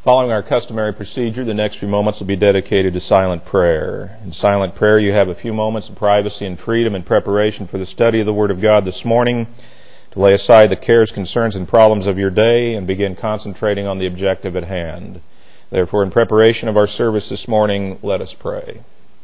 Following our customary procedure, the next few moments will be dedicated to silent prayer. In silent prayer, you have a few moments of privacy and freedom in preparation for the study of the Word of God this morning, to lay aside the cares, concerns, and problems of your day and begin concentrating on the objective at hand. Therefore, in preparation of our service this morning, let us pray.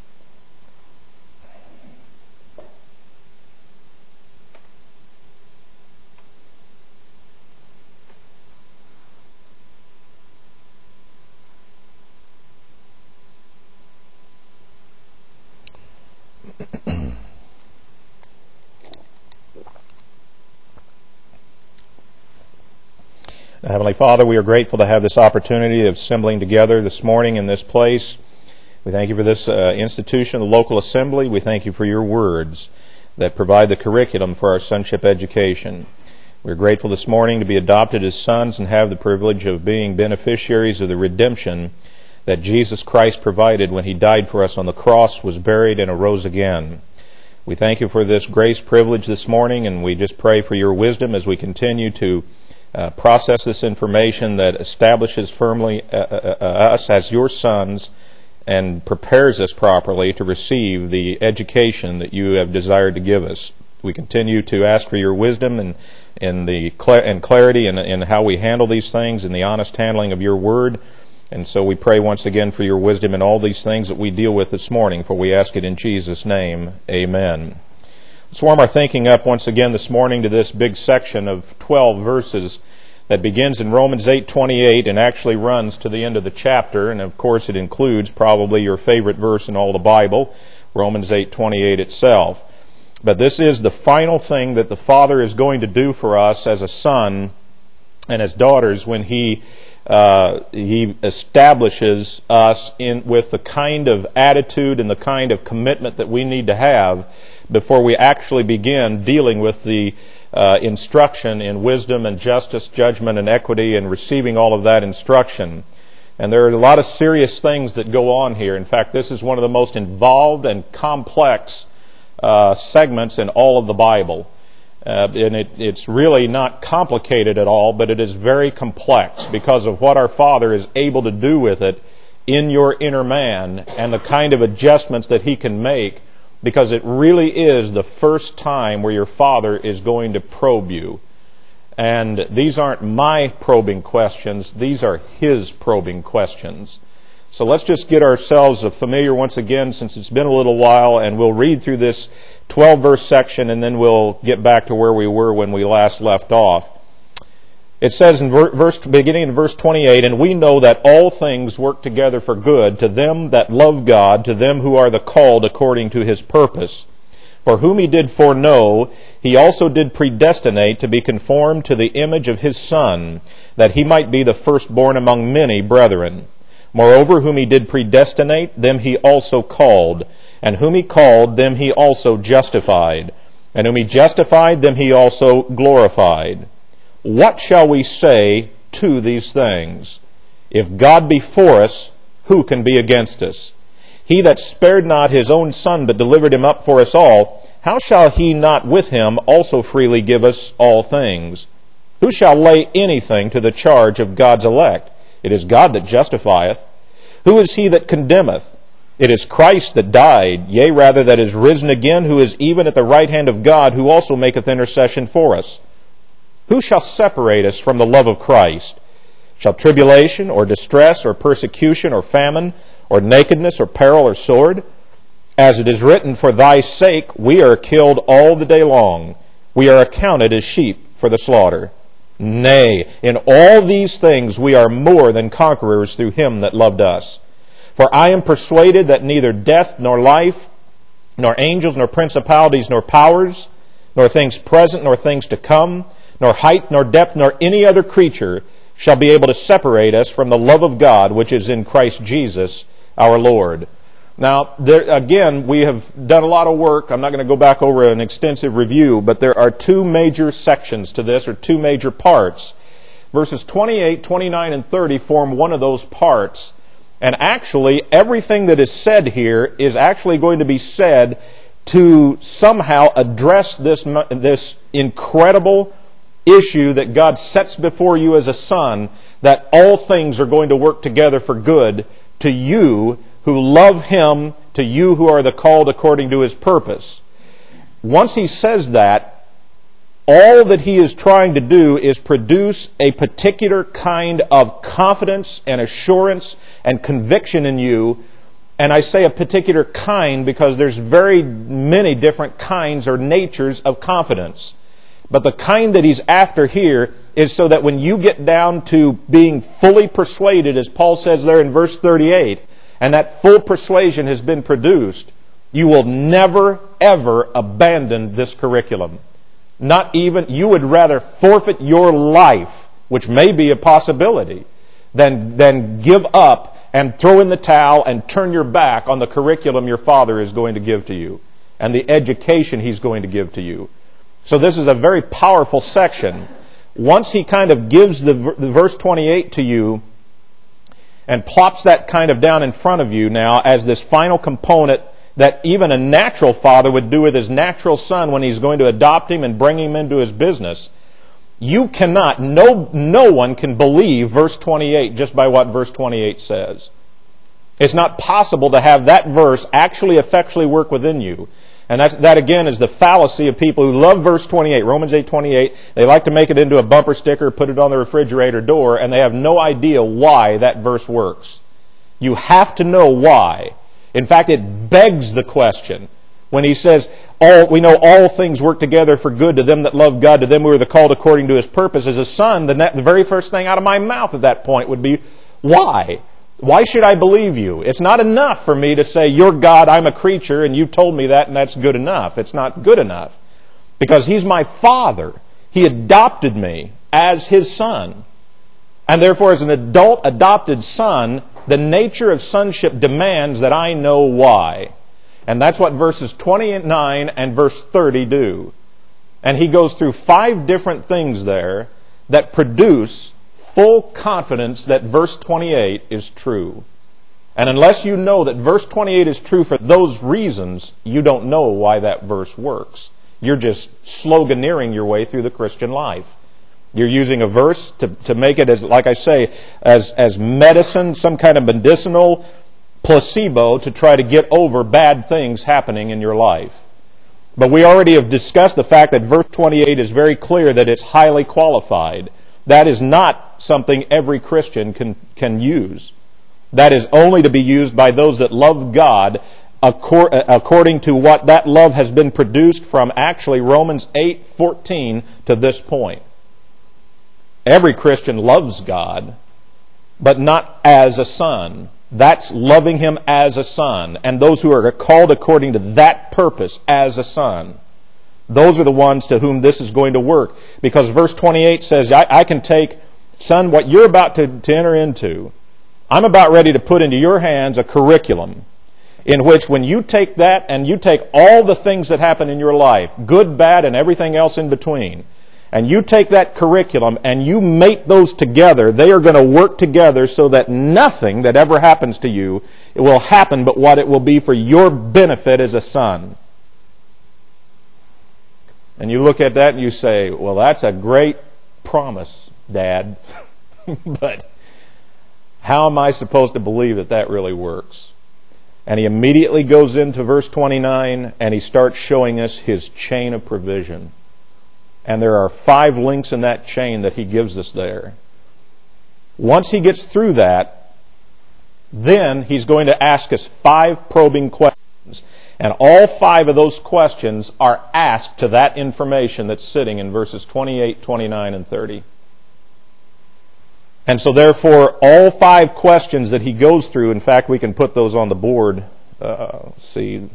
Heavenly Father, we are grateful to have this opportunity of assembling together this morning in this place. We thank you for this institution, the local assembly. We thank you for your words that provide the curriculum for our sonship education. We are grateful this morning to be adopted as sons and have the privilege of being beneficiaries of the redemption that Jesus Christ provided when He died for us on the cross, was buried, and arose again. We thank you for this grace privilege this morning, and we just pray for your wisdom as we continue to process this information that establishes firmly us as your sons and prepares us properly to receive the education that you have desired to give us. We continue to ask for your wisdom and clarity in how we handle these things and the honest handling of your word. And so we pray once again for your wisdom in all these things that we deal with this morning, for we ask it in Jesus' name. Amen. Let's warm our thinking up once again this morning to this big section of 12 verses that begins in Romans 8:28 and actually runs to the end of the chapter. And of course it includes probably your favorite verse in all the Bible, Romans 8:28 itself. But this is the final thing that the Father is going to do for us as a son and as daughters when He establishes us with the kind of attitude and the kind of commitment that we need to have before we actually begin dealing with the instruction in wisdom and justice, judgment and equity, and receiving all of that instruction. And there are a lot of serious things that go on here. In fact, this is one of the most involved and complex segments in all of the Bible. And it's really not complicated at all, but it is very complex because of what our Father is able to do with it in your inner man and the kind of adjustments that He can make, because it really is the first time where your Father is going to probe you. And these aren't my probing questions, these are His probing questions. So let's just get ourselves familiar once again, since it's been a little while, and we'll read through this 12-verse section, and then we'll get back to where we were when we last left off. It says beginning in verse 28, "And we know that all things work together for good to them that love God, to them who are the called according to His purpose. For whom He did foreknow, He also did predestinate to be conformed to the image of His Son, that He might be the firstborn among many brethren. Moreover, whom He did predestinate, them He also called. And whom He called, them He also justified. And whom He justified, them He also glorified. What shall we say to these things? If God be for us, who can be against us? He that spared not His own Son, but delivered Him up for us all, how shall He not with Him also freely give us all things? Who shall lay anything to the charge of God's elect? It is God that justifieth. Who is he that condemneth? It is Christ that died, yea, rather that is risen again, who is even at the right hand of God, who also maketh intercession for us. Who shall separate us from the love of Christ? Shall tribulation, or distress, or persecution, or famine, or nakedness, or peril, or sword? As it is written, For thy sake we are killed all the day long. We are accounted as sheep for the slaughter. Nay, in all these things we are more than conquerors through Him that loved us. For I am persuaded that neither death, nor life, nor angels, nor principalities, nor powers, nor things present, nor things to come, nor height, nor depth, nor any other creature shall be able to separate us from the love of God which is in Christ Jesus our Lord." Now, again, we have done a lot of work. I'm not going to go back over an extensive review, but there are two major sections to this, or two major parts. Verses 28, 29, and 30 form one of those parts. And actually, everything that is said here is actually going to be said to somehow address this incredible issue that God sets before you as a son, that all things are going to work together for good to you who love Him, to you who are the called according to His purpose. Once He says that, all that He is trying to do is produce a particular kind of confidence and assurance and conviction in you. And I say a particular kind because there's very many different kinds or natures of confidence. But the kind that He's after here is so that when you get down to being fully persuaded, as Paul says there in verse 38, and that full persuasion has been produced, you will never, ever abandon this curriculum. Not even, you would rather forfeit your life, which may be a possibility, than give up and throw in the towel and turn your back on the curriculum your Father is going to give to you and the education He's going to give to you. So this is a very powerful section. Once He kind of gives the verse 28 to you and plops that kind of down in front of you now as this final component that even a natural father would do with his natural son when he's going to adopt him and bring him into his business, you cannot, no one can believe verse 28 just by what verse 28 says. It's not possible to have that verse actually effectually work within you. And that again is the fallacy of people who love verse 28, Romans 8:28. They like to make it into a bumper sticker, put it on the refrigerator door, and they have no idea why that verse works. You have to know why. In fact, it begs the question. When he says, we know all things work together for good to them that love God, to them who are the called according to His purpose. As a son, the very first thing out of my mouth at that point would be, why? Why should I believe you? It's not enough for me to say, you're God, I'm a creature, and you told me that, and that's good enough. It's not good enough. Because He's my Father. He adopted me as His son. And therefore, as an adult adopted son, the nature of sonship demands that I know why. And that's what verses 29 and verse 30 do. And he goes through 5 different things there that produce full confidence that verse 28 is true. And unless you know that verse 28 is true for those reasons, you don't know why that verse works. You're just sloganeering your way through the Christian life. You're using a verse to make it, as, like I say, as medicine, some kind of medicinal placebo to try to get over bad things happening in your life. But we already have discussed the fact that verse 28 is very clear that it's highly qualified. That is not something every Christian can use. That is only to be used by those that love God according to what that love has been produced from actually Romans 8:14 to this point. Every Christian loves God, but not as a son. That's loving Him as a son. And those who are called according to that purpose as a son, those are the ones to whom this is going to work. Because verse 28 says, I can take, son, what you're about to enter into, I'm about ready to put into your hands a curriculum in which when you take that and you take all the things that happen in your life, good, bad, and everything else in between, and you take that curriculum and you mate those together, they are going to work together so that nothing that ever happens to you, it will happen but what it will be for your benefit as a son. And you look at that and you say, well, that's a great promise, Dad. But how am I supposed to believe that that really works? And he immediately goes into verse 29 and he starts showing us his chain of provision. And there are 5 links in that chain that he gives us there. Once he gets through that, then he's going to ask us 5 probing questions. And all 5 of those questions are asked to that information that's sitting in verses 28, 29, and 30. And so therefore, all 5 questions that he goes through, in fact, we can put those on the board. See.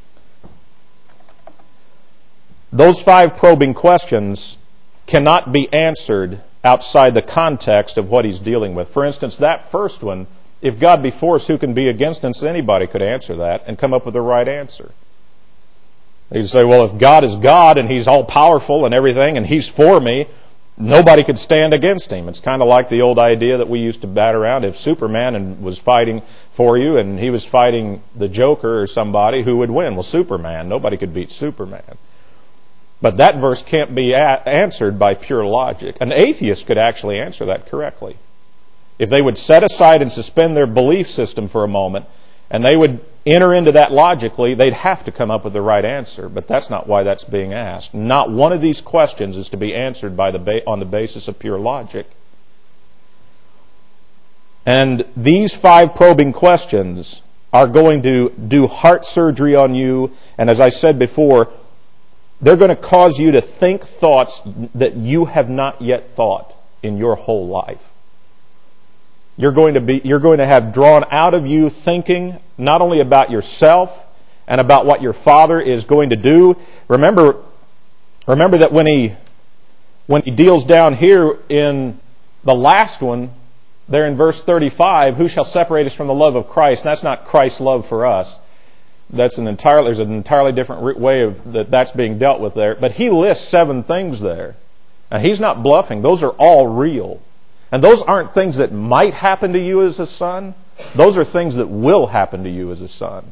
Those 5 probing questions cannot be answered outside the context of what he's dealing with. For instance, that first one, if God be for us, who can be against us? Anybody could answer that and come up with the right answer. You say, well, if God is God and He's all-powerful and everything and He's for me, nobody could stand against Him. It's kind of like the old idea that we used to bat around. If Superman was fighting for you and he was fighting the Joker or somebody, who would win? Well, Superman. Nobody could beat Superman. But that verse can't be answered by pure logic. An atheist could actually answer that correctly. If they would set aside and suspend their belief system for a moment, and they would enter into that logically, they'd have to come up with the right answer. But that's not why that's being asked. Not one of these questions is to be answered on the basis of pure logic. And these 5 probing questions are going to do heart surgery on you. And as I said before, they're going to cause you to think thoughts that you have not yet thought in your whole life. You're going to have drawn out of you thinking not only about yourself and about what your Father is going to do. Remember that when he deals down here in the last one, there in verse 35, who shall separate us from the love of Christ? And that's not Christ's love for us. There's an entirely different way that's being dealt with there. But he lists 7 things there. And he's not bluffing. Those are all real. And those aren't things that might happen to you as a son. Those are things that will happen to you as a son.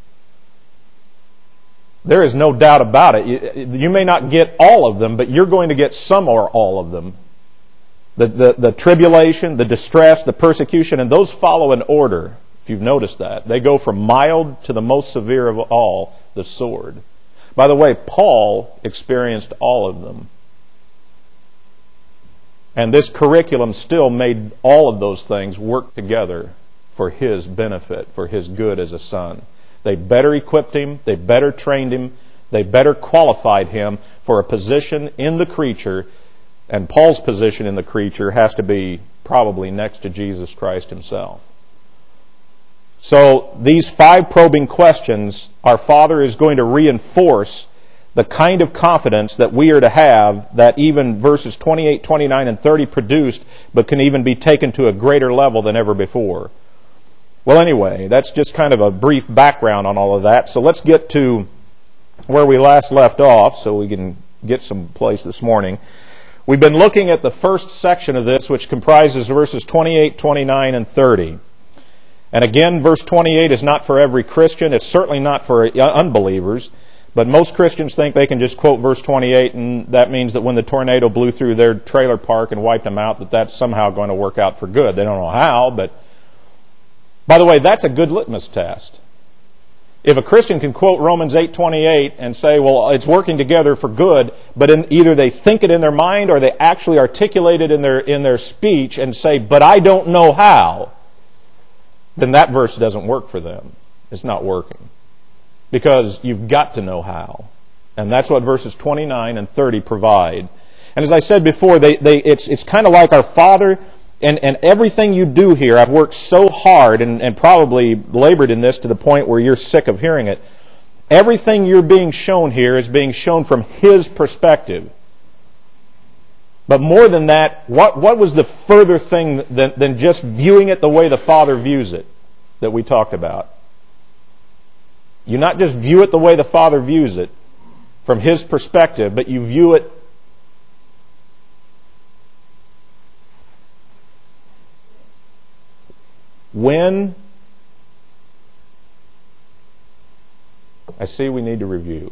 There is no doubt about it. You may not get all of them, but you're going to get some or all of them. The tribulation, the distress, the persecution, and those follow in order, if you've noticed that. They go from mild to the most severe of all, the sword. By the way, Paul experienced all of them. And this curriculum still made all of those things work together for his benefit, for his good as a son. They better equipped him, they better trained him, they better qualified him for a position in the creature. And Paul's position in the creature has to be probably next to Jesus Christ himself. So these 5 probing questions, our Father is going to reinforce the kind of confidence that we are to have that even verses 28, 29, and 30 produced, but can even be taken to a greater level than ever before. Well, anyway, that's just kind of a brief background on all of that. So let's get to where we last left off so we can get some place this morning. We've been looking at the first section of this, which comprises verses 28, 29, and 30. And again, verse 28 is not for every Christian. It's certainly not for unbelievers. But most Christians think they can just quote verse 28, and that means that when the tornado blew through their trailer park and wiped them out, that's somehow going to work out for good. They don't know how, but by the way, that's a good litmus test. If a Christian can quote Romans 8:28 and say, well, it's working together for good, but either they think it in their mind or they actually articulate it in their speech and say, but I don't know how, then that verse doesn't work for them. It's not working. Because you've got to know how. And that's what verses 29 and 30 provide. And as I said before, it's kind of like our Father, and everything you do here, I've worked so hard and probably labored in this to the point where you're sick of hearing it. Everything you're being shown here is being shown from His perspective. But more than that, what was the further thing than just viewing it the way the Father views it that we talked about? You not just view it the way the Father views it, from His perspective, but you view it when... I see we need to review.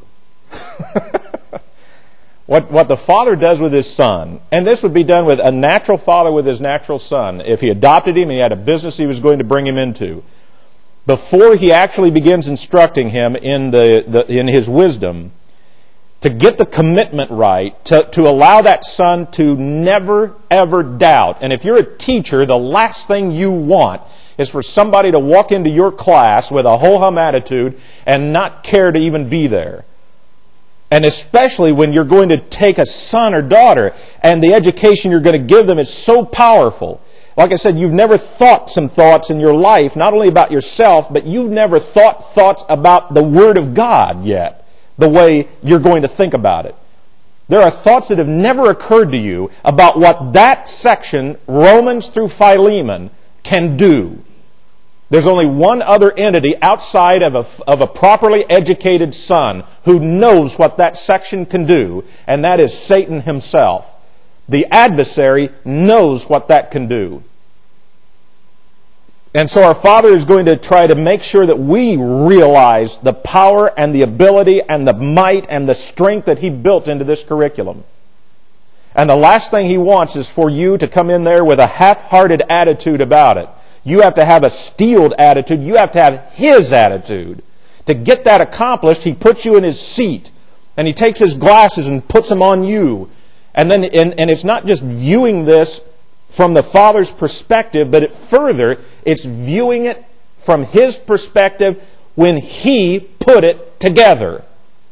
What the Father does with His Son, and this would be done with a natural father with his natural son, if he adopted him and he had a business he was going to bring him into. Before he actually begins instructing him in his wisdom, to get the commitment right, to allow that son to never, ever doubt. And if you're a teacher, the last thing you want is for somebody to walk into your class with a ho-hum attitude and not care to even be there. And especially when you're going to take a son or daughter and the education you're going to give them is so powerful. Like I said, you've never thought some thoughts in your life, not only about yourself, but you've never thought thoughts about the Word of God yet, the way you're going to think about it. There are thoughts that have never occurred to you about what that section, Romans through Philemon, can do. There's only one other entity outside of a properly educated son who knows what that section can do, and that is Satan himself. The adversary knows what that can do. And so our Father is going to try to make sure that we realize the power and the ability and the might and the strength that He built into this curriculum. And the last thing He wants is for you to come in there with a half-hearted attitude about it. You have to have a steeled attitude. You have to have His attitude. To get that accomplished, He puts you in His seat. And He takes His glasses and puts them on you. And then, and it's not just viewing this from the Father's perspective, but it's viewing it from His perspective when He put it together.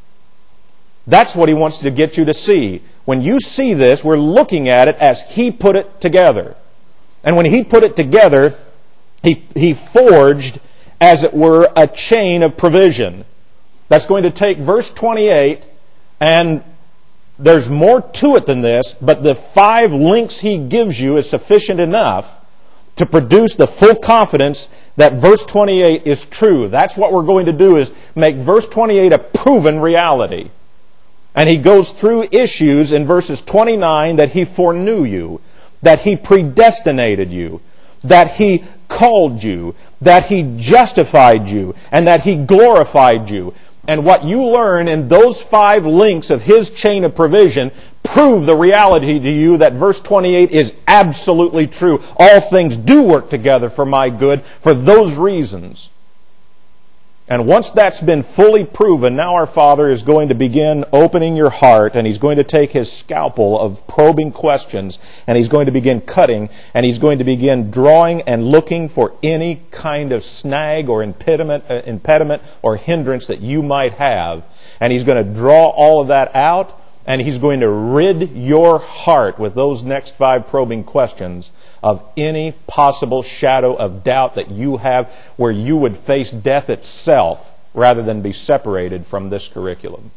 That's what He wants to get you to see. When you see this, we're looking at it as He put it together. And when He put it together, He forged, as it were, a chain of provision. That's going to take verse 28, and there's more to it than this, but the 5 links He gives you is sufficient enough to produce the full confidence that verse 28 is true. That's what we're going to do, is make verse 28 a proven reality. And He goes through issues in verses 29 that He foreknew you, that He predestinated you, that He called you, that He justified you, and that He glorified you. And what you learn in those 5 links of His chain of provision prove the reality to you that verse 28 is absolutely true. All things do work together for my good for those reasons. And once that's been fully proven, now our Father is going to begin opening your heart, and He's going to take His scalpel of probing questions, and He's going to begin cutting, and He's going to begin drawing and looking for any kind of snag or impediment or hindrance that you might have. And He's going to draw all of that out, and He's going to rid your heart with those next 5 probing questions of any possible shadow of doubt that you have, where you would face death itself rather than be separated from this curriculum.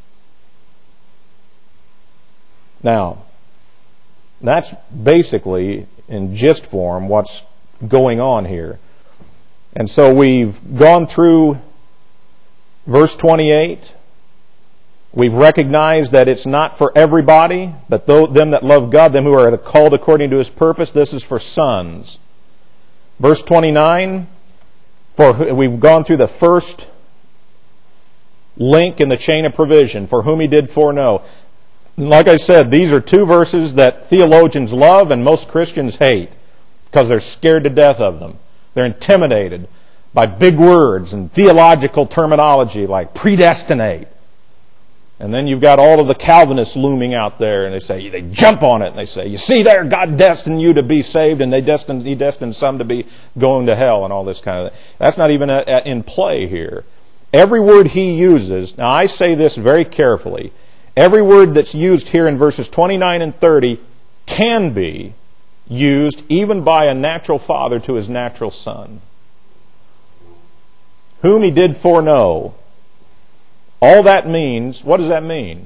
Now, that's basically, in gist form, what's going on here. And so we've gone through verse 28. We've recognized that it's not for everybody, but them that love God, them who are called according to His purpose, this is for sons. Verse 29, we've gone through the first link in the chain of provision, for whom He did foreknow. Like I said, these are 2 verses that theologians love and most Christians hate, because they're scared to death of them. They're intimidated by big words and theological terminology like predestinate. And then you've got all of the Calvinists looming out there, and they jump on it, and they say, you see there, God destined you to be saved, and He destined some to be going to hell, and all this kind of thing. That's not even in play here. Every word He uses, now I say this very carefully, every word that's used here in verses 29 and 30 can be used even by a natural father to his natural son. Whom He did foreknow. All that means, what does that mean?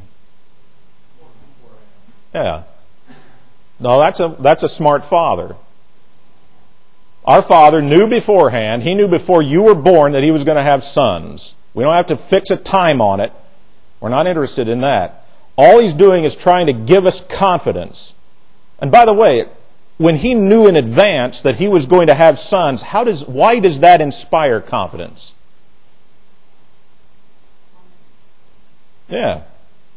Yeah. No, that's a smart father. Our Father knew beforehand, He knew before you were born that He was going to have sons. We don't have to fix a time on it. We're not interested in that. All He's doing is trying to give us confidence. And by the way, when He knew in advance that He was going to have sons, why does that inspire confidence? Yeah.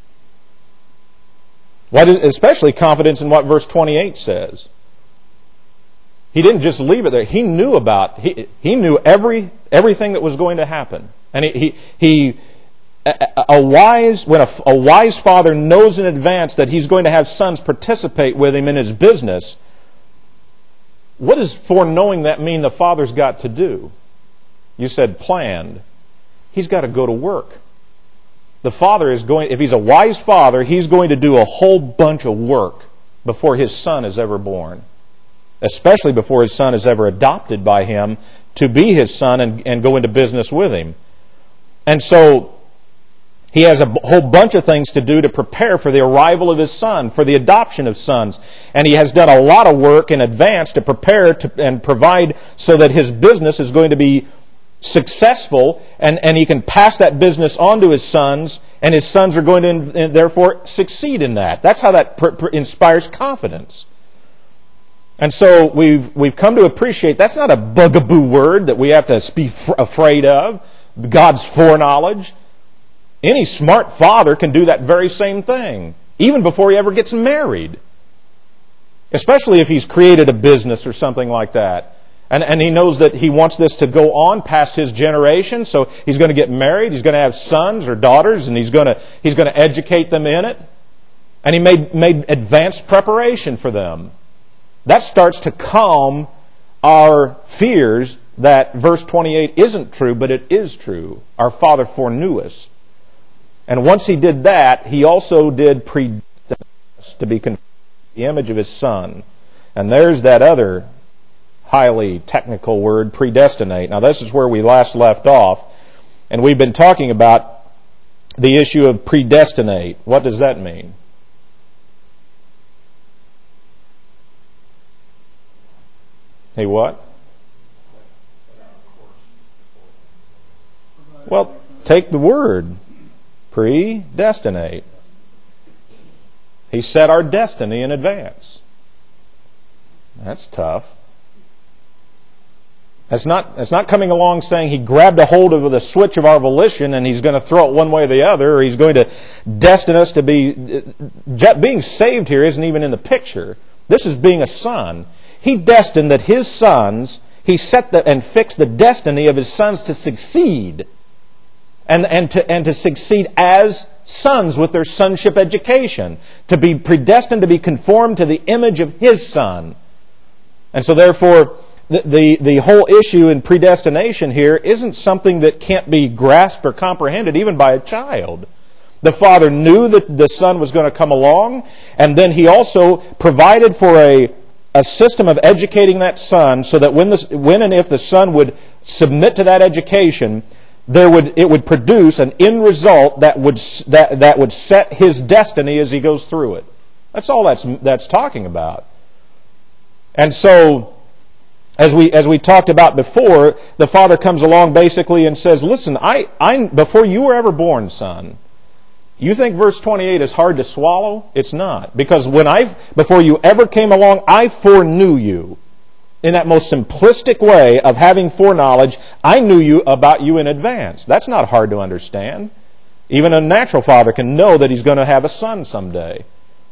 Especially confidence in what verse 28 says. He didn't just leave it there. He knew he knew everything that was going to happen. And when a wise father knows in advance that he's going to have sons participate with him in his business, what does foreknowing that mean the father's got to do? You said planned. He's got to go to work. The father is going, if he's a wise father, he's going to do a whole bunch of work before his son is ever born. Especially before his son is ever adopted by him to be his son and go into business with him. And so he has a whole bunch of things to do to prepare for the arrival of his son, for the adoption of sons. And he has done a lot of work in advance to prepare and provide so that his business is going to be successful, and he can pass that business on to his sons, and his sons are going to therefore succeed in that. That's how that inspires confidence. And so we've come to appreciate that's not a bugaboo word that we have to be afraid of, God's foreknowledge. Any smart father can do that very same thing, even before he ever gets married. Especially if he's created a business or something like that. And he knows that he wants this to go on past his generation, so he's going to get married, he's going to have sons or daughters, and he's going to educate them in it. And he made advanced preparation for them. That starts to calm our fears that verse 28 isn't true, but it is true. Our Father foreknew us. And once he did that, he also did predestine us to be conformed to the image of his Son. And there's that other highly technical word, predestinate. Now this is where we last left off. And we've been talking about the issue of predestinate. What does that mean? Hey, what? Well, take the word. Predestinate. He set our destiny in advance. That's tough. It's not coming along saying he grabbed a hold of the switch of our volition and he's going to throw it one way or the other, or he's going to destine us to be... Being saved here isn't even in the picture. This is being a son. He destined that his sons, he set and fixed the destiny of his sons to succeed. And to succeed as sons with their sonship education. To be predestined to be conformed to the image of his Son. And so therefore, the whole issue in predestination here isn't something that can't be grasped or comprehended even by a child. The Father knew that the Son was going to come along, and then He also provided for a system of educating that Son so that when and if the Son would submit to that education, it would produce an end result that would set his destiny as he goes through it. That's all that's talking about. And so, as we talked about before, the Father comes along basically and says, "Listen, I before you were ever born, son, you think verse 28 is hard to swallow? It's not, because before you ever came along, I foreknew you." In that most simplistic way of having foreknowledge, I knew about you in advance. That's not hard to understand. Even a natural father can know that he's going to have a son someday.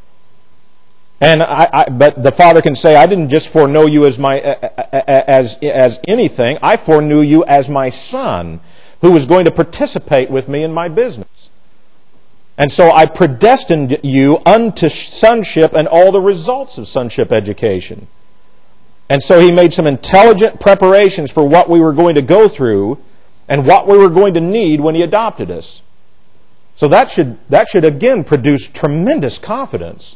But the Father can say, "I didn't just foreknow you as anything. I foreknew you as my Son, who was going to participate with me in my business. And so I predestined you unto sonship and all the results of sonship education." And so He made some intelligent preparations for what we were going to go through and what we were going to need when He adopted us. So that should again produce tremendous confidence.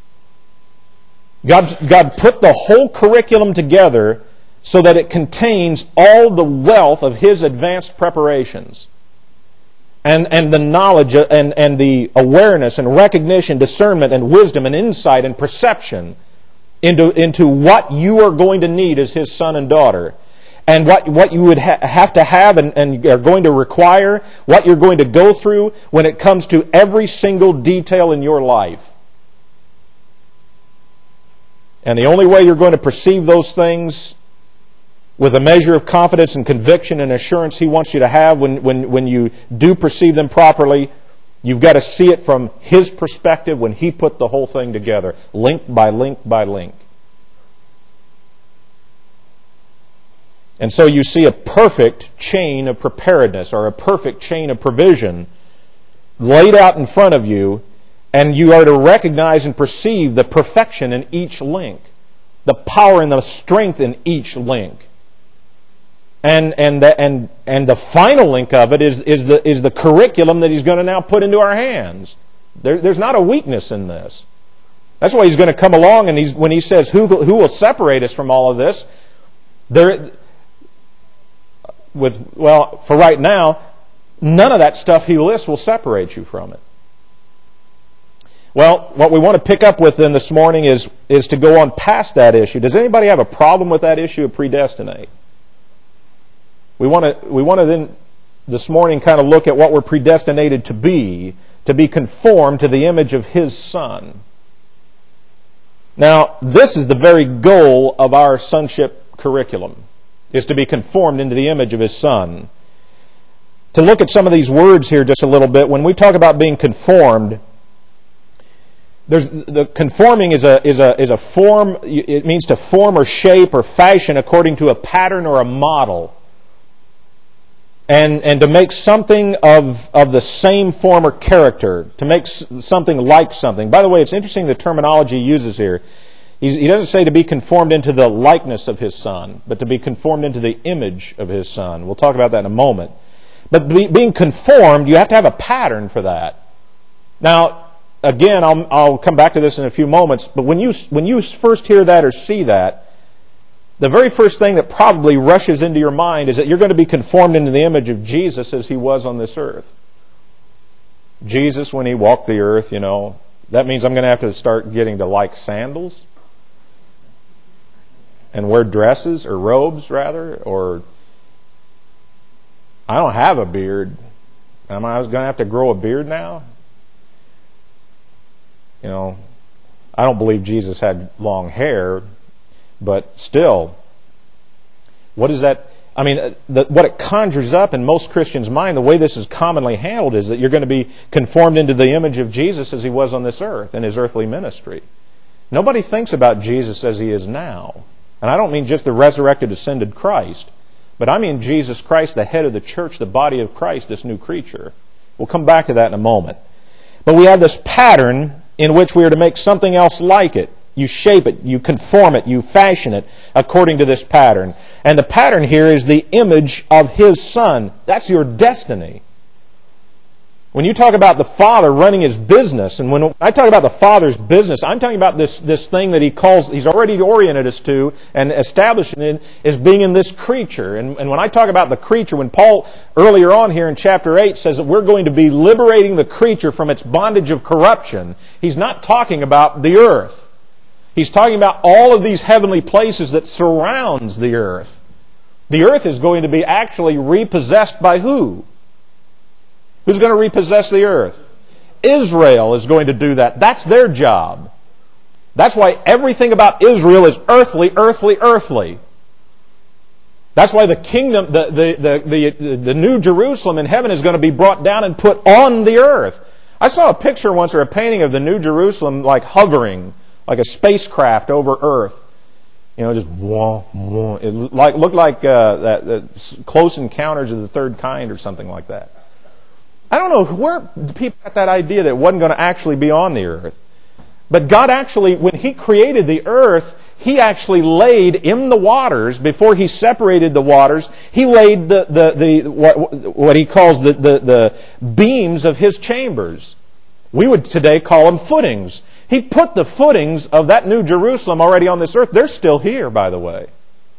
God put the whole curriculum together so that it contains all the wealth of His advanced preparations. And the knowledge and the awareness and recognition, discernment and wisdom and insight and perception into what you are going to need as His son and daughter, and what you would have to have and are going to require, what you're going to go through when it comes to every single detail in your life. And the only way you're going to perceive those things with a measure of confidence and conviction and assurance He wants you to have when you do perceive them properly, you've got to see it from His perspective when He put the whole thing together, link by link by link. And so you see a perfect chain of preparedness, or a perfect chain of provision laid out in front of you, and you are to recognize and perceive the perfection in each link, the power and the strength in each link. And the final link of it is the curriculum that He's going to now put into our hands. There's not a weakness in this. That's why He's going to come along, and when He says, who will separate us from all of this? For right now, none of that stuff He lists will separate you from it. Well, what we want to pick up with then this morning is to go on past that issue. Does anybody have a problem with that issue of predestinate? We want to then this morning kind of look at what we're predestinated to be conformed to the image of His Son. Now, this is the very goal of our sonship curriculum, is to be conformed into the image of His Son. To look at some of these words here just a little bit, when we talk about being conformed, the conforming is a form. It means to form or shape or fashion according to a pattern or a model, and to make something of the same form or character, to make something like something. By the way, it's interesting the terminology he uses here. He doesn't say to be conformed into the likeness of His Son, but to be conformed into the image of His Son. We'll talk about that in a moment. But being conformed, you have to have a pattern for that. Now, again, I'll come back to this in a few moments, but when you first hear that or see that, the very first thing that probably rushes into your mind is that you're going to be conformed into the image of Jesus as He was on this earth. Jesus, when He walked the earth, that means I'm going to have to start getting to like sandals and wear dresses or robes, rather, or I don't have a beard. Am I going to have to grow a beard now? I don't believe Jesus had long hair, but still, what is that? I mean, what it conjures up in most Christians' mind, the way this is commonly handled, is that you're going to be conformed into the image of Jesus as He was on this earth in His earthly ministry. Nobody thinks about Jesus as He is now. And I don't mean just the resurrected, ascended Christ, but I mean Jesus Christ, the head of the church, the body of Christ, this new creature. We'll come back to that in a moment. But we have this pattern in which we are to make something else like it. You shape it, you conform it, you fashion it according to this pattern. And the pattern here is the image of His Son. That's your destiny. When you talk about the Father running His business, and when I talk about the Father's business, I'm talking about this thing that He's already oriented us to and established it in, is being in this creature. And when I talk about the creature, when Paul earlier on here in chapter 8 says that we're going to be liberating the creature from its bondage of corruption, he's not talking about the earth. He's talking about all of these heavenly places that surrounds the earth. The earth is going to be actually repossessed by who? Who's going to repossess the earth? Israel is going to do that. That's their job. That's why everything about Israel is earthly, earthly, earthly. That's why the kingdom, the new Jerusalem in heaven is going to be brought down and put on the earth. I saw a picture once, or a painting of the new Jerusalem like hovering, like a spacecraft over earth. Just wah, wah. It looked like that Close Encounters of the Third Kind or something like that. I don't know where people got that idea that it wasn't going to actually be on the earth. But God actually, when He created the earth, He actually laid in the waters, before He separated the waters, He laid what He calls the beams of His chambers. We would today call them footings. He put the footings of that new Jerusalem already on this earth. They're still here, by the way.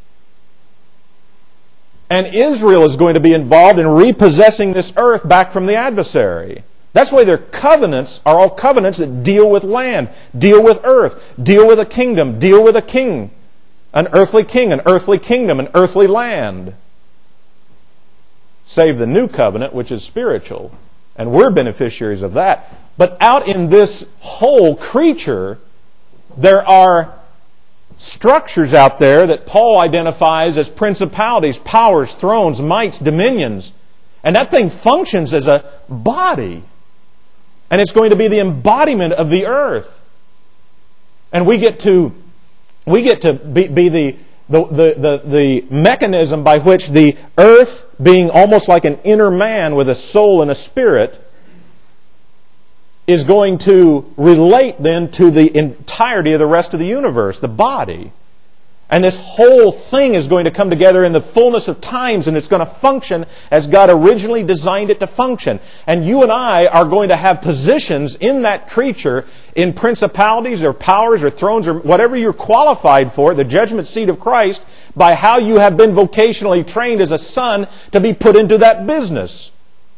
And Israel is going to be involved in repossessing this earth back from the adversary. That's why their covenants are all covenants that deal with land, deal with earth, deal with a kingdom, deal with a king, an earthly kingdom, an earthly land. Save the new covenant, which is spiritual. And we're beneficiaries of that. But out in this whole creature, there are structures out there that Paul identifies as principalities, powers, thrones, mights, dominions. And that thing functions as a body. And it's going to be the embodiment of the earth. And we get to be the mechanism by which the earth, being almost like an inner man with a soul and a spirit, is going to relate then to the entirety of the rest of the universe, the body. And this whole thing is going to come together in the fullness of times, and it's going to function as God originally designed it to function. And you and I are going to have positions in that creature, in principalities or powers or thrones or whatever you're qualified for, the judgment seat of Christ, by how you have been vocationally trained as a son to be put into that business.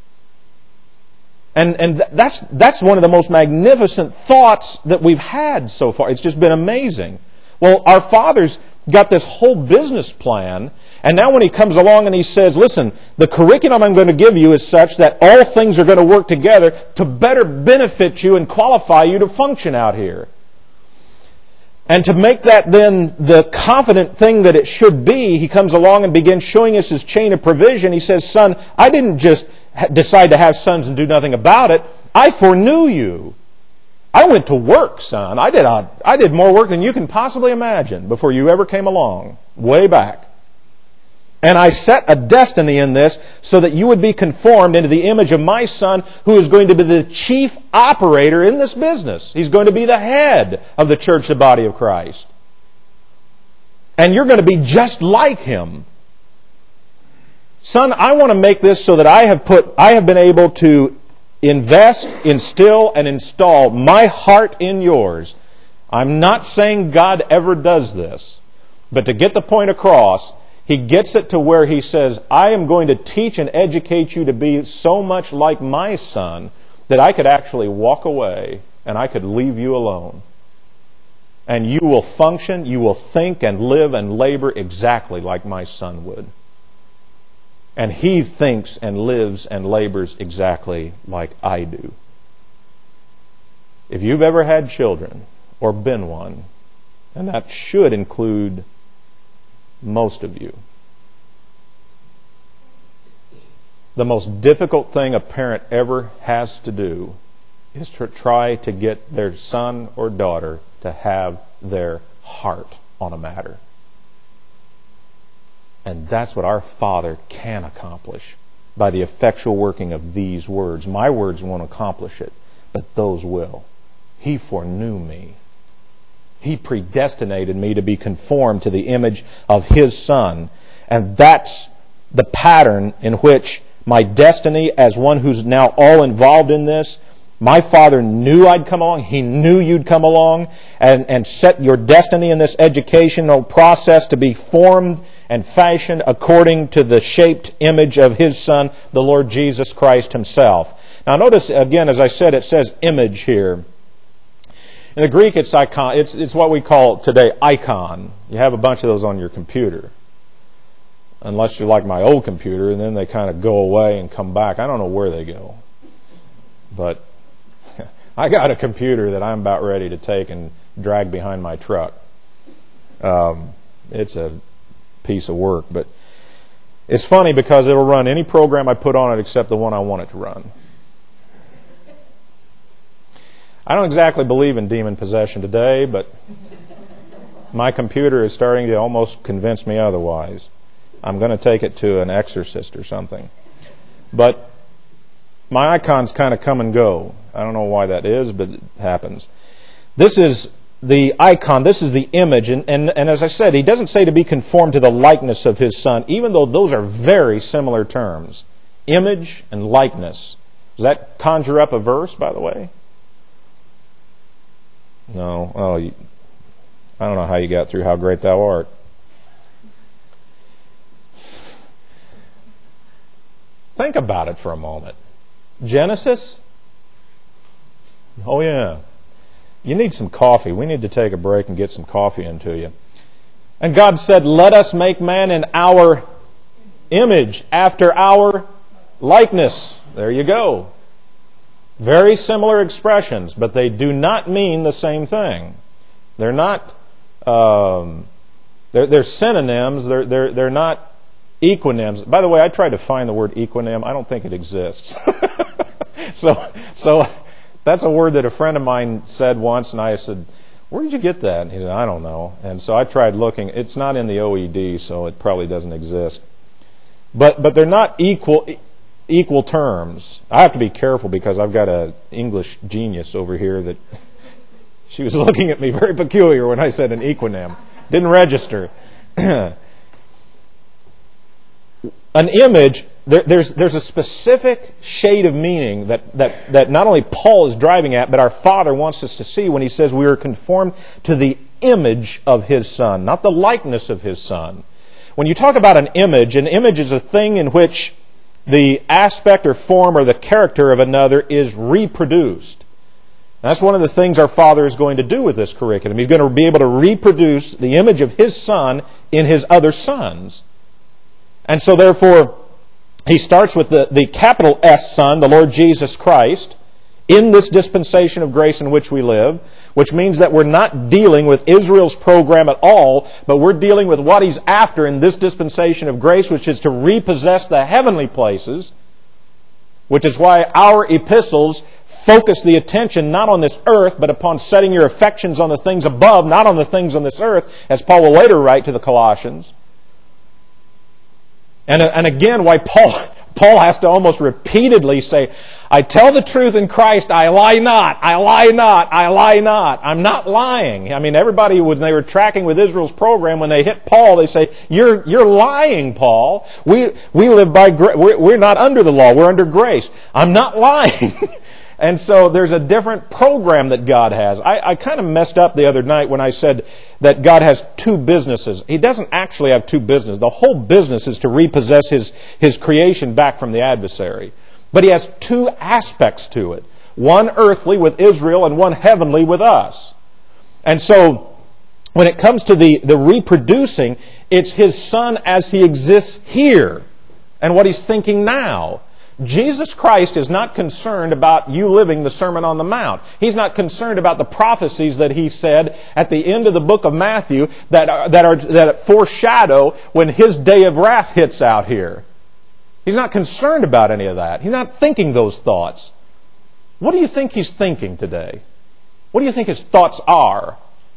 And that's one of the most magnificent thoughts that we've had so far. It's just been amazing. Well, our Father's got this whole business plan, and now when He comes along and He says, listen, the curriculum I'm going to give you is such that all things are going to work together to better benefit you and qualify you to function out here. And to make that then the confident thing that it should be, He comes along and begins showing us His chain of provision. He says, son, I didn't just decide to have sons and do nothing about it. I foreknew you. I went to work, son. I did more work than you can possibly imagine before you ever came along, way back. And I set a destiny in this so that you would be conformed into the image of my Son, who is going to be the chief operator in this business. He's going to be the head of the church, the body of Christ. And you're going to be just like Him. Son, I want to make this so that I have been able to invest, instill, and install my heart in yours. I'm not saying God ever does this, but to get the point across, He gets it to where He says, I am going to teach and educate you to be so much like my Son that I could actually walk away and I could leave you alone. And you will function, you will think and live and labor exactly like my Son would. And He thinks and lives and labors exactly like I do. If you've ever had children or been one, and that should include most of you, the most difficult thing a parent ever has to do is to try to get their son or daughter to have their heart on a matter. And that's what our Father can accomplish by the effectual working of these words. My words won't accomplish it, but those will. He foreknew me. He predestinated me to be conformed to the image of His Son. And that's the pattern in which my destiny as one who's now all involved in this, my Father knew I'd come along. He knew you'd come along and set your destiny in this educational process to be formed and fashioned according to the shaped image of His Son, the Lord Jesus Christ Himself. Now notice, again, as I said, it says image here. In the Greek, it's icon. It's what we call today icon. You have a bunch of those on your computer. Unless you're like my old computer, and then they kind of go away and come back. I don't know where they go. But I got a computer that I'm about ready to take and drag behind my truck. It's a piece of work, but it's funny because it'll run any program I put on it except the one I want it to run. I don't exactly believe in demon possession today, but my computer is starting to almost convince me otherwise. I'm going to take it to an exorcist or something. But my icons kind of come and go. I don't know why that is, but it happens. This is the icon. This is the image. And as I said, He doesn't say to be conformed to the likeness of His Son, even though those are very similar terms. Image and likeness. Does that conjure up a verse, by the way? No. Oh, I don't know how you got through How Great Thou Art. Think about it for a moment. Genesis? Oh yeah. You need some coffee. We need to take a break and get some coffee into you. And God said, let us make man in our image, after our likeness. There you go. Very similar expressions, but they do not mean the same thing. They're not. They're synonyms. They're not equonyms. By the way, I tried to find the word equonym. I don't think it exists. So that's a word that a friend of mine said once, and I said, "Where did you get that?" And he said, "I don't know." And so I tried looking. It's not in the OED, so it probably doesn't exist. But they're not equal terms. I have to be careful because I've got an English genius over here that she was looking at me very peculiar when I said an equonym. Didn't register. An image, there's a specific shade of meaning that not only Paul is driving at, but our Father wants us to see when he says we are conformed to the image of His Son, not the likeness of His Son. When you talk about an image is a thing in which the aspect or form or the character of another is reproduced. That's one of the things our Father is going to do with this curriculum. He's going to be able to reproduce the image of His Son in His other sons. And so therefore, He starts with the capital S Son, the Lord Jesus Christ, in this dispensation of grace in which we live. which means that we're not dealing with Israel's program at all, but we're dealing with what He's after in this dispensation of grace, which is to repossess the heavenly places, which is why our epistles focus the attention not on this earth, but upon setting your affections on the things above, not on the things on this earth, as Paul will later write to the Colossians. And again, why Paul has to almost repeatedly say, I tell the truth in Christ, I lie not, I lie not, I lie not. I'm not lying. I mean, everybody, when they were tracking with Israel's program, when they hit Paul, they say, you're lying, Paul. We live by grace. We're not under the law, we're under grace. I'm not lying. And so there's a different program that God has. I kind of messed up the other night when I said that God has two businesses. He doesn't actually have two businesses. The whole business is to repossess His creation back from the adversary. But He has two aspects to it. One earthly with Israel and one heavenly with us. And so when it comes to the reproducing, it's His Son as He exists here and what He's thinking now. Jesus Christ is not concerned about you living the Sermon on the Mount. He's not concerned about the prophecies that He said at the end of the book of Matthew that foreshadow when His day of wrath hits out here. He's not concerned about any of that. He's not thinking those thoughts. What do you think He's thinking today? What do you think His thoughts are?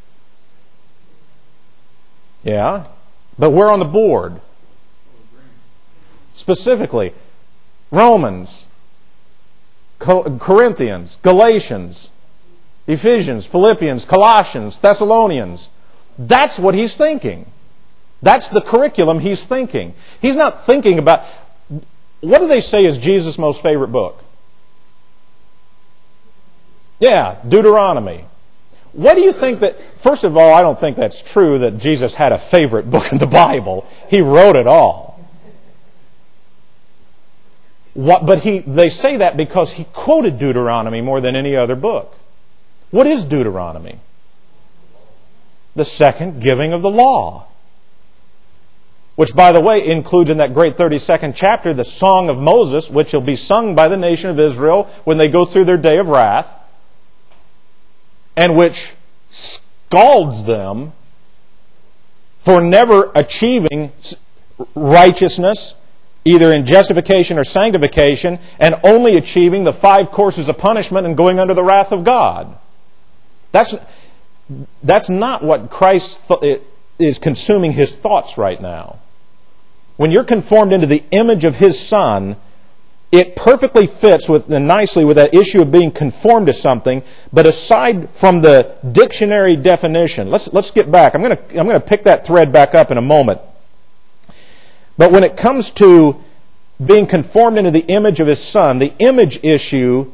Yeah, but we're on the board. Specifically, Romans, Corinthians, Galatians, Ephesians, Philippians, Colossians, Thessalonians. That's what He's thinking. That's the curriculum He's thinking. He's not thinking about... What do they say is Jesus' most favorite book? Yeah, Deuteronomy. What do you think that... First of all, I don't think that's true that Jesus had a favorite book in the Bible. He wrote it all. But they say that because He quoted Deuteronomy more than any other book. What is Deuteronomy? The second giving of the law. Which, by the way, includes in that great 32nd chapter the Song of Moses, which will be sung by the nation of Israel when they go through their day of wrath, and which scalds them for never achieving righteousness, either in justification or sanctification, and only achieving the 5 courses of punishment and going under the wrath of God. That's not what Christ is consuming His thoughts right now. When you're conformed into the image of His Son, it perfectly fits nicely with that issue of being conformed to something. But aside from the dictionary definition, let's get back. I'm going to pick that thread back up in a moment. But when it comes to being conformed into the image of His Son, the image issue,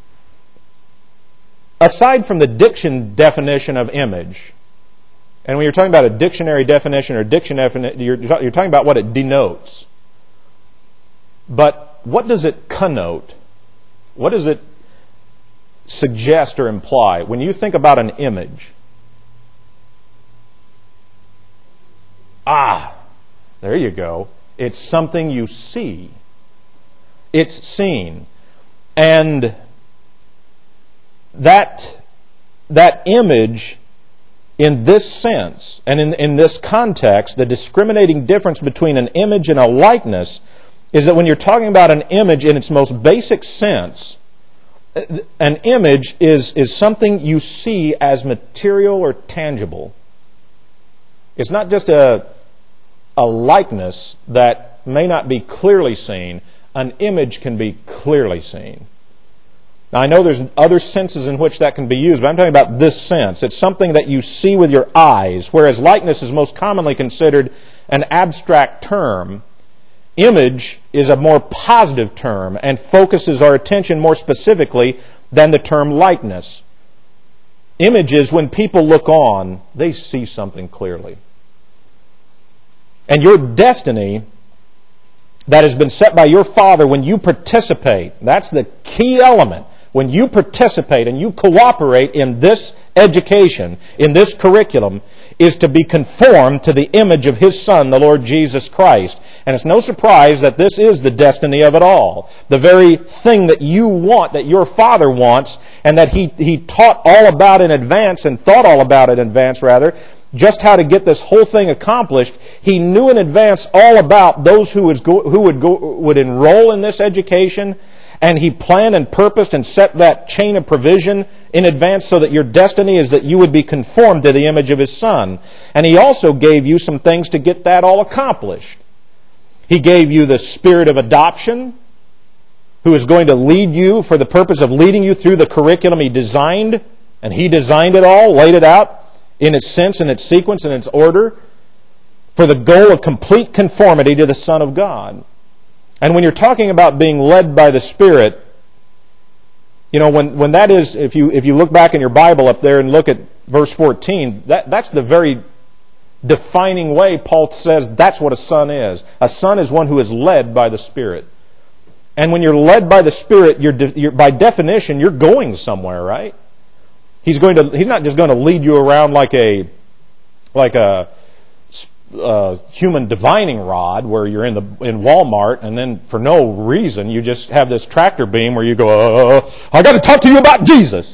aside from the diction definition of image, and when you're talking about a dictionary definition or you're talking about what it denotes. But what does it connote? What does it suggest or imply? When you think about an image, there you go. It's something you see. It's seen. And that image, in this sense, and in this context, the discriminating difference between an image and a likeness is that when you're talking about an image in its most basic sense, an image is something you see as material or tangible. It's not just a likeness that may not be clearly seen. An image can be clearly seen. Now, I know there's other senses in which that can be used, but I'm talking about this sense. It's something that you see with your eyes, whereas likeness is most commonly considered an abstract term. Image is a more positive term and focuses our attention more specifically than the term likeness. Image is when people look on, they see something clearly. And your destiny that has been set by your Father when you participate, that's the key element. when you participate and you cooperate in this education, in this curriculum, is to be conformed to the image of His Son, the Lord Jesus Christ. And it's no surprise that this is the destiny of it all. The very thing that you want, that your Father wants, and that He taught all about in advance, and thought all about in advance, rather, just how to get this whole thing accomplished. He knew in advance all about those who would enroll in this education, and He planned and purposed and set that chain of provision in advance so that your destiny is that you would be conformed to the image of His Son. And He also gave you some things to get that all accomplished. He gave you the spirit of adoption, who is going to lead you for the purpose of leading you through the curriculum He designed, and He designed it all, laid it out in its sense, in its sequence, in its order, for the goal of complete conformity to the Son of God. And when you're talking about being led by the Spirit, when that is, if you look back in your Bible up there and look at verse 14, that's the very defining way Paul says that's what a son is. A son is one who is led by the Spirit. And when you're led by the Spirit, you're by definition, you're going somewhere, right? He's not just going to lead you around like a human divining rod where you're in Walmart, and then for no reason you just have this tractor beam where you go, I got to talk to you about Jesus.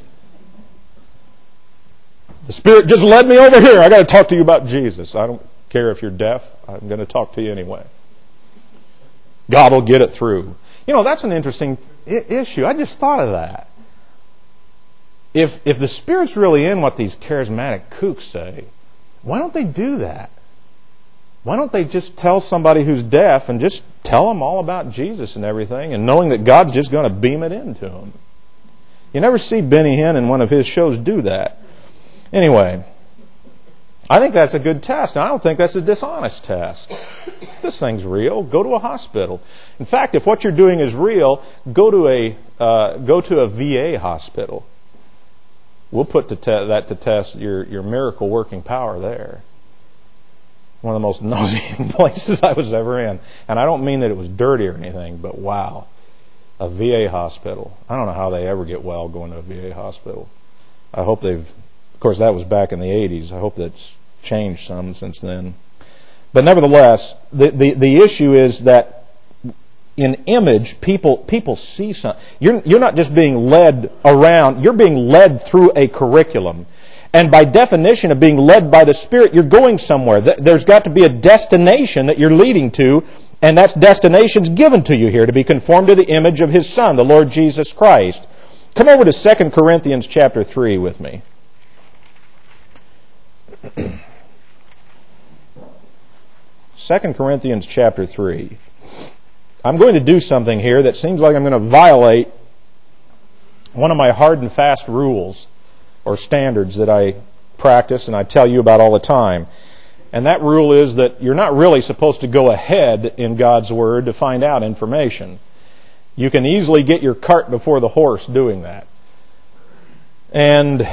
The Spirit just led me over here. I got to talk to you about Jesus. I don't care if you're deaf. I'm going to talk to you anyway. God will get it through. That's an interesting issue. I just thought of that. If the Spirit's really in what these charismatic kooks say, why don't they do that? Why don't they just tell somebody who's deaf and just tell them all about Jesus and everything, and knowing that God's just going to beam it into them? You never see Benny Hinn in one of his shows do that. Anyway, I think that's a good test, and I don't think that's a dishonest test. If this thing's real, go to a hospital. In fact, if what you're doing is real, go to a VA hospital. We'll put that to test your miracle working power there. One of the most nauseating places I was ever in. And I don't mean that it was dirty or anything, but wow. A VA hospital. I don't know how they ever get well going to a VA hospital. I hope of course that was back in the 80s. I hope that's changed some since then. But nevertheless, the issue is that in image, people see something. You're not just being led around, you're being led through a curriculum. And by definition of being led by the Spirit, you're going somewhere. There's got to be a destination that you're leading to, and that destination's given to you here, to be conformed to the image of His Son, the Lord Jesus Christ. Come over to 2 Corinthians chapter 3 with me. 2 Corinthians chapter 3. I'm going to do something here that seems like I'm going to violate one of my hard and fast rules or standards that I practice and I tell you about all the time. And that rule is that you're not really supposed to go ahead in God's Word to find out information. You can easily get your cart before the horse doing that. And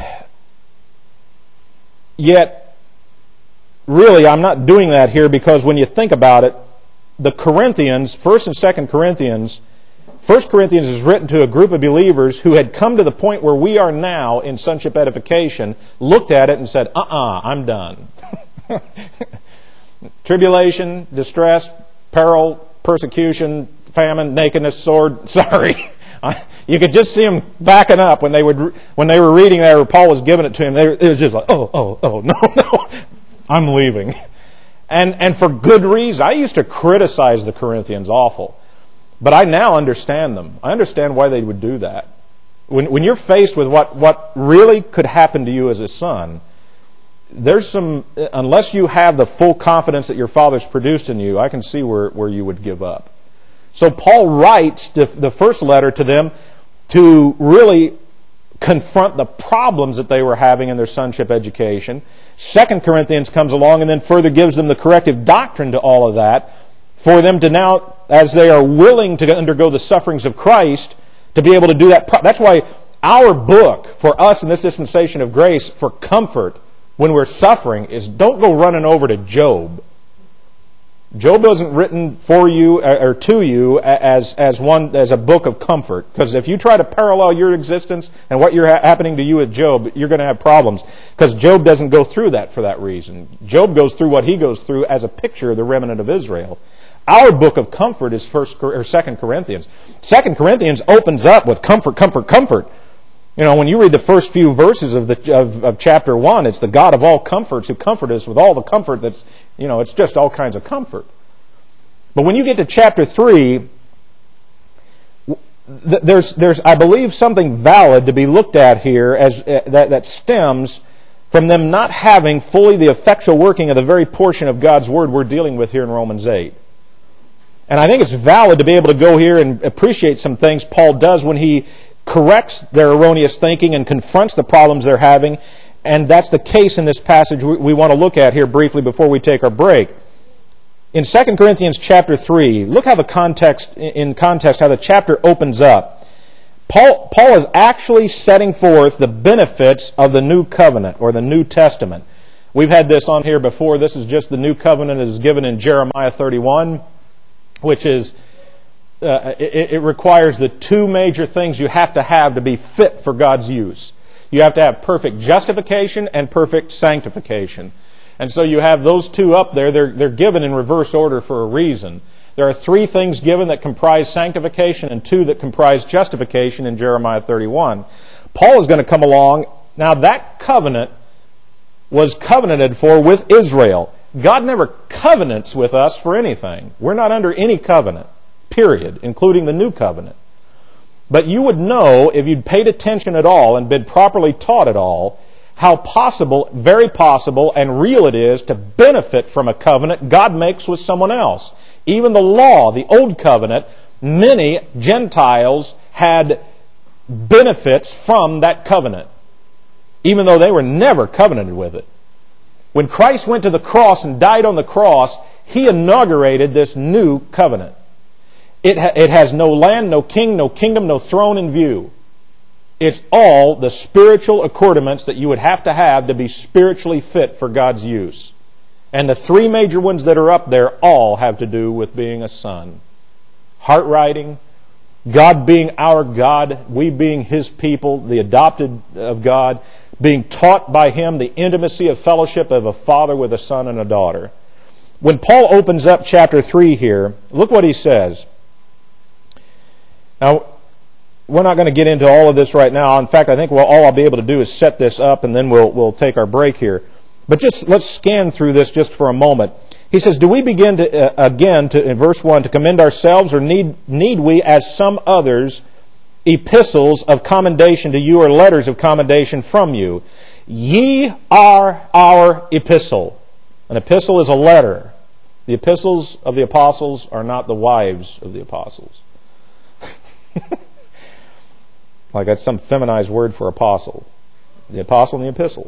yet, really, I'm not doing that here because when you think about it, the Corinthians, 1st and 2nd Corinthians, 1 Corinthians is written to a group of believers who had come to the point where we are now in sonship edification, looked at it and said, I'm done. Tribulation, distress, peril, persecution, famine, nakedness, sword, sorry. You could just see them backing up when they were reading there, or Paul was giving it to him. It was just like, no, I'm leaving. And for good reason. I used to criticize the Corinthians awful. But I now understand them. I understand why they would do that. When you're faced with what really could happen to you as a son, there's some, unless you have the full confidence that your Father's produced in you, I can see where you would give up. So Paul writes the first letter to them to really confront the problems that they were having in their sonship education. 2 Corinthians comes along and then further gives them the corrective doctrine to all of that, for them to now, as they are willing to undergo the sufferings of Christ, to be able to do that. That's why our book, for us in this dispensation of grace, for comfort when we're suffering, is don't go running over to Job. Job wasn't written for you or to you as a book of comfort. Because if you try to parallel your existence and what you're happening to you with Job, you're going to have problems. Because Job doesn't go through that for that reason. Job goes through what he goes through as a picture of the remnant of Israel. Our book of comfort is 2 Corinthians. 2 Corinthians opens up with comfort, comfort, comfort. You know, when you read the first few verses of chapter 1, it's the God of all comforts who comfort us with all the comfort that's, you know, it's just all kinds of comfort. But when you get to chapter 3, there's I believe, something valid to be looked at here as that stems from them not having fully the effectual working of the very portion of God's Word we're dealing with here in Romans 8. And I think it's valid to be able to go here and appreciate some things Paul does when he corrects their erroneous thinking and confronts the problems they're having. And that's the case in this passage we want to look at here briefly before we take our break. In 2 Corinthians chapter 3, look how how the chapter opens up. Paul is actually setting forth the benefits of the New Covenant or the New Testament. We've had this on here before. This is just the New Covenant as given in Jeremiah 31, which is, it requires the two major things you have to be fit for God's use. You have to have perfect justification and perfect sanctification. And so you have those two up there. They're given in reverse order for a reason. There are 3 things given that comprise sanctification and 2 that comprise justification in Jeremiah 31. Paul is going to come along. Now that covenant was covenanted for with Israel. God never covenants with us for anything. We're not under any covenant, period, including the new covenant. But you would know, if you'd paid attention at all and been properly taught at all, how possible, very possible, and real it is to benefit from a covenant God makes with someone else. Even the law, the old covenant, many Gentiles had benefits from that covenant, even though they were never covenanted with it. When Christ went to the cross and died on the cross, He inaugurated this new covenant. It has no land, no king, no kingdom, no throne in view. It's all the spiritual accordaments that you would have to be spiritually fit for God's use. And the 3 major ones that are up there all have to do with being a son. Heart writing, God being our God, we being His people, the adopted of God, being taught by Him the intimacy of fellowship of a father with a son and a daughter. When Paul opens up chapter 3 here, look what he says. Now, we're not going to get into all of this right now. In fact, I think all I'll be able to do is set this up and then we'll take our break here. But just let's scan through this just for a moment. He says, do we begin to in verse 1, to commend ourselves, or need we, as some others, epistles of commendation to you, or letters of commendation from you? Ye are our epistle. An epistle is a letter. The epistles of the apostles are not the wives of the apostles. Like that's some feminized word for apostle. The apostle and the epistle.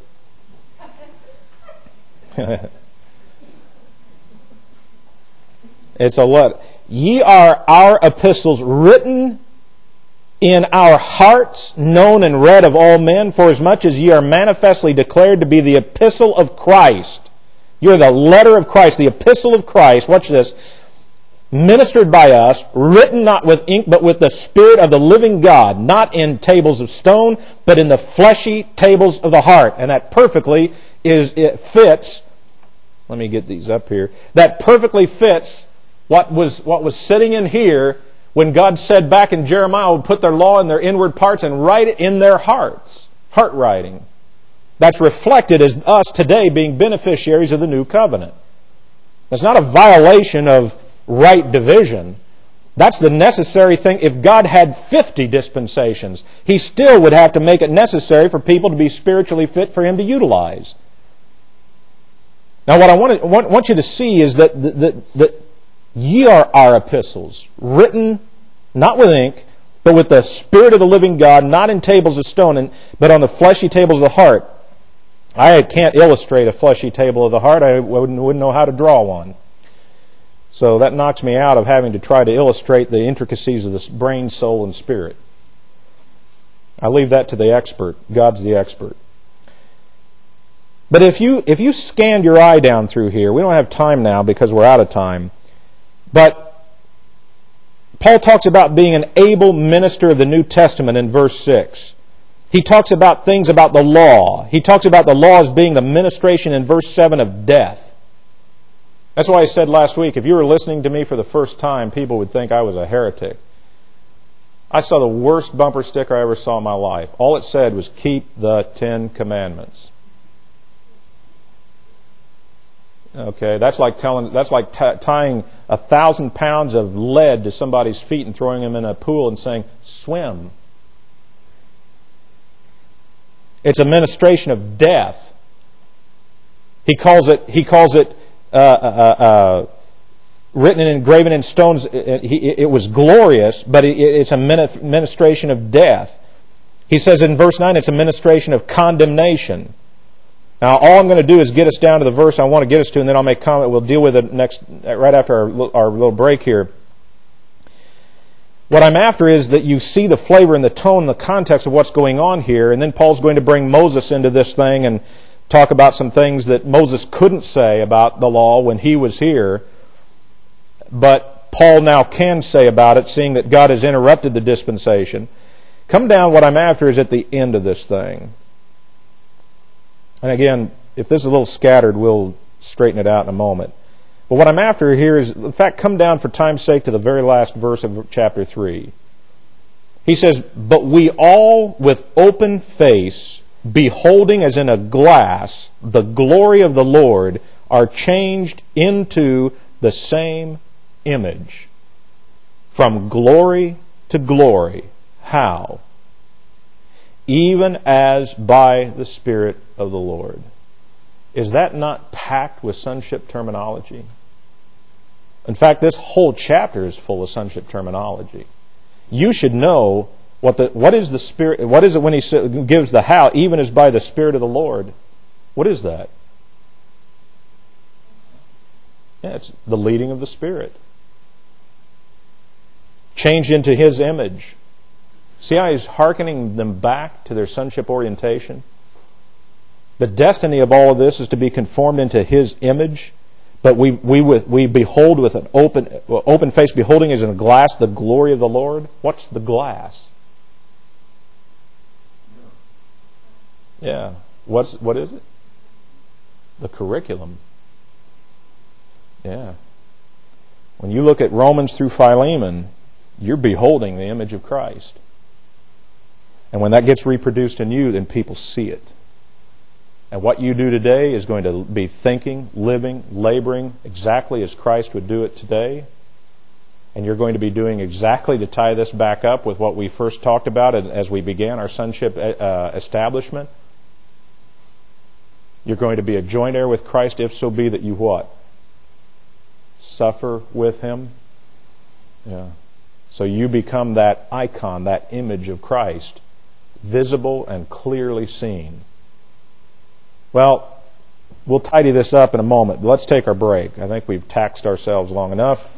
It's a letter. Ye are our epistles, written in our hearts, known and read of all men, for as much as ye are manifestly declared to be the epistle of Christ. You're the letter of Christ, the epistle of Christ. Watch this. Ministered by us, written not with ink, but with the Spirit of the living God, not in tables of stone, but in the fleshy tables of the heart. And that perfectly fits. Let me get these up here. That perfectly fits what was sitting in here when God said back in Jeremiah, would put their law in their inward parts and write it in their hearts. Heart writing. That's reflected as us today being beneficiaries of the new covenant. That's not a violation of right division. That's the necessary thing. If God had 50 dispensations, He still would have to make it necessary for people to be spiritually fit for Him to utilize. Now what I want you to see is that ye are our epistles, written not with ink, but with the Spirit of the living God, not in tables of stone, but on the fleshy tables of the heart. I can't illustrate a fleshy table of the heart. I wouldn't know how to draw one. So that knocks me out of having to try to illustrate the intricacies of the brain, soul, and spirit. I leave that to the expert. God's the expert. But if you scanned your eye down through here, we don't have time now because we're out of time. But Paul talks about being an able minister of the New Testament in verse 6. He talks about things about the law. He talks about the law as being the ministration in verse 7 of death. That's why I said last week, if you were listening to me for the first time, people would think I was a heretic. I saw the worst bumper sticker I ever saw in my life. All it said was, keep the 10 Commandments. Okay, that's like tying 1,000 pounds of lead to somebody's feet and throwing them in a pool and saying, swim. It's a ministration of death. He calls it written and engraven in stones. It was glorious, but it's a ministration of death. He says in verse 9, it's a ministration of condemnation. Now, all I'm going to do is get us down to the verse I want to get us to, and then I'll make comment. We'll deal with it right after our little break here. What I'm after is that you see the flavor and the tone and the context of what's going on here, and then Paul's going to bring Moses into this thing and talk about some things that Moses couldn't say about the law when he was here, but Paul now can say about it, seeing that God has interrupted the dispensation. Come down, what I'm after is at the end of this thing. And again, if this is a little scattered, we'll straighten it out in a moment. But what I'm after here is, in fact, come down for time's sake to the very last verse of chapter 3. He says, but we all with open face, beholding as in a glass the glory of the Lord, are changed into the same image, from glory to glory. How? Even as by the Spirit of the Lord. Is that not packed with sonship terminology? In fact, this whole chapter is full of sonship terminology. You should know what is the Spirit. What is it when he gives the how? Even as by the Spirit of the Lord. What is that? Yeah, it's the leading of the Spirit. Changed into His image. See how he's hearkening them back to their sonship orientation? The destiny of all of this is to be conformed into His image, but we behold with an open face, beholding as in a glass the glory of the Lord. What's the glass? Yeah. What is it? The curriculum. Yeah. When you look at Romans through Philemon, you're beholding the image of Christ. And when that gets reproduced in you, then people see it. And what you do today is going to be thinking, living, laboring exactly as Christ would do it today. And you're going to be doing exactly, to tie this back up with what we first talked about as we began our sonship establishment. You're going to be a joint heir with Christ, if so be that you what? Suffer with Him. Yeah. So you become that icon, that image of Christ, visible and clearly seen. Well, we'll tidy this up in a moment. Let's take our break. I think we've taxed ourselves long enough.